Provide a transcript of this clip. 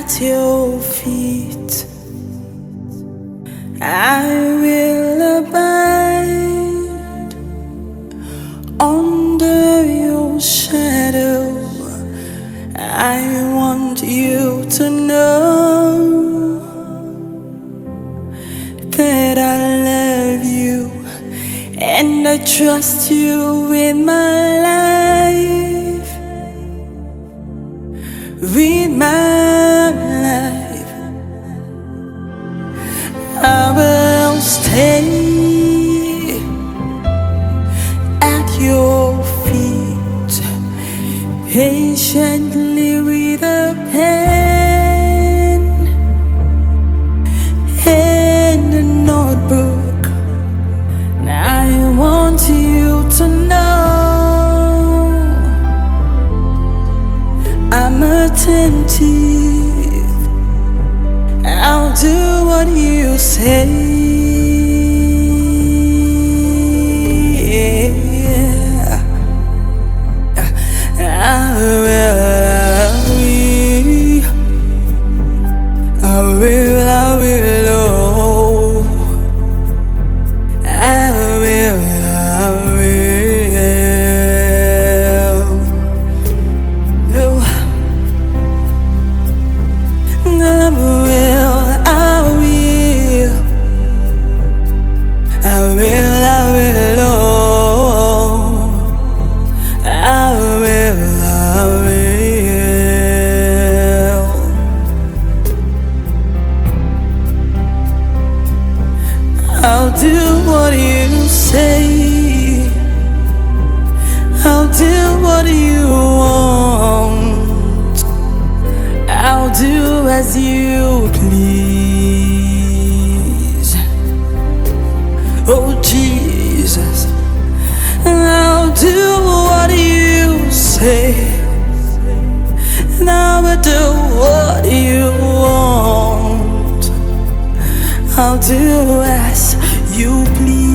at your feet. I will abide under your shadow. I want you to know that I love you and I trust you with my life, with my life. I will stay at your feet, patiently with a pen and a notebook. I want you to know I'm attentive. I'll do what you say. I'll do what you say. I'll do what you want. I'll do as you please. Oh Jesus, I'll do what you say, and I will do what you want. I'll do as you please.